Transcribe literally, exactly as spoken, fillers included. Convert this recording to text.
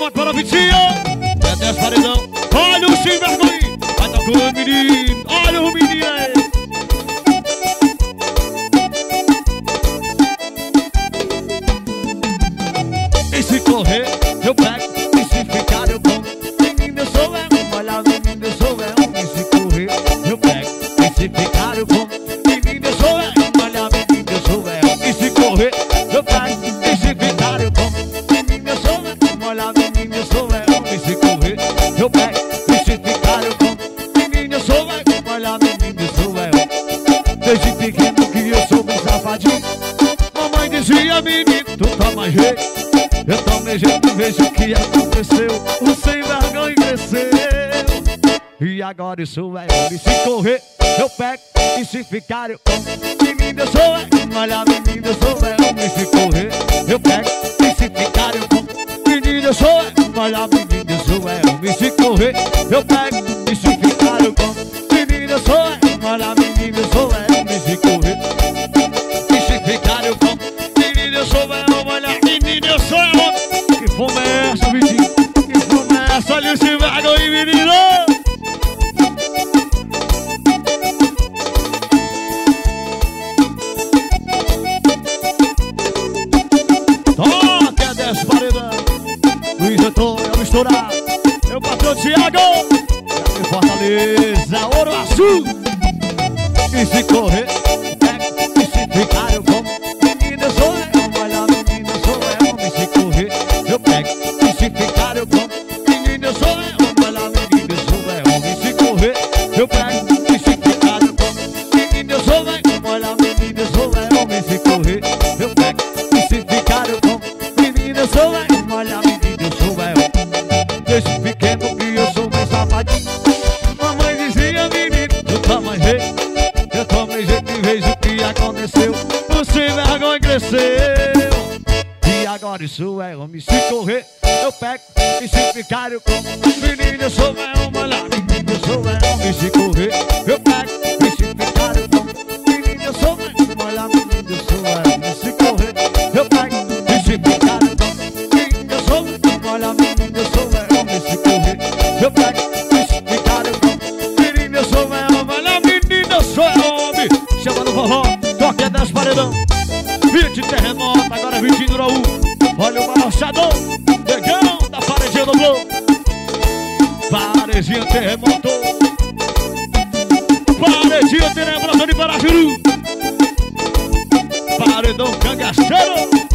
remoto para a Vitinha. É dez paredão. Olha o sem vergonha. Vai tocando, menino. Olha o menino aí. E se correr, eu pego. E se ficar, eu como. Menino, eu sou é um. Olha, menino, eu sou é um. E se correr, eu pego. E se ficar, eu como. Menino, eu sou é um. Olha, menino, eu sou é um. E se correr, eu pego. E se ficar, eu como. Menino, eu sou é um. Olha, menino, eu sou é um. E se correr, eu pego. E se ficar, eu como. Menino, eu sou é um. Olha, menino, eu sou é um. Desde pequeno que eu sou bem safadinho. Mamãe dizia, menino, tu toma jeito. Eu tomei jeito e vejo o que aconteceu. O sem vergonha cresceu. E agora isso é homem. Se correr, eu pego. E se ficar, eu como. Menino, eu sou é. Olha, menino, eu sou é homem. Se correr, eu pego. E se ficar, eu como. Menino, eu sou é. Olha, menino, eu sou é homem. Se correr, eu pego. E se ficar, eu como. Menino, eu sou é. Olha, menino, eu sou é homem. Se correr, e se ficar, eu como. Menino, eu sou é homem. Olha, menino, eu sou é homem. Que fome é essa, Vitinho? Que fome é essa? Olha esse vergonha, menino. Toque a dez paredão. Luiz Antônio a misturar. Meu patrão Thiago. E Fortaleza, Ouro Azul. E se correr, pega. E se ficar, eu como. Menino, eu sou é. Olha, menino, eu sou é. Homem, se correr, eu pego. E se ficar, eu como. Menino, eu sou é. Olha, menino, eu sou é. Homem, se correr, eu pego. E se ficar, eu como. Menino, eu sou é. Olha, menino, eu sou é. Homem, se correr, eu pego. E se ficar, eu como. Menino, eu sou é. Olha, menino, eu sou é. Desde pequeno que eu sou bem safadinho. Mamãe dizia, menino, tu toma jeito. Eu tomei jeito e vejo o que aconteceu. O sem vergonha cresceu. E agora isso é homem. Se correr, eu pego. E se ficar, eu como. Menino, eu sou é homem. Olha, menino, eu sou é homem. Se correr, eu pego. E se ficar, eu como. Menino, eu sou é homem. Olha, menino, eu sou é homem. Se correr, eu pego. E se ficar, eu como. Menino, eu sou é homem. Olha, menino, eu sou é homem. Se correr, eu pego. E se ficar, eu como. Menino, eu sou é homem. Olha, menino, eu sou é homem. Chama no forró, toque a dez paredão. Vinte terremoto, agora Vitinho do Raul. Olha o balançador, negão da paredinha do Blow. Paredinha terremoto. Paredinha terremoto de Parajuru. Paredão cangaceiro.